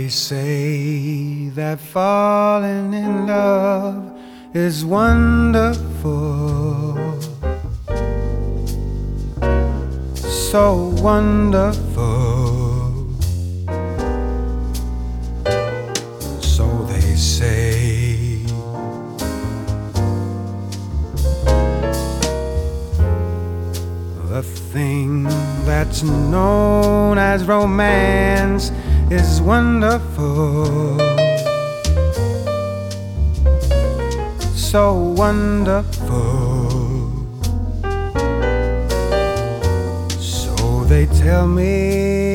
They say that falling in love is wonderful, so wonderful. So they say. The thing that's known as romance is wonderful, so wonderful. So they tell me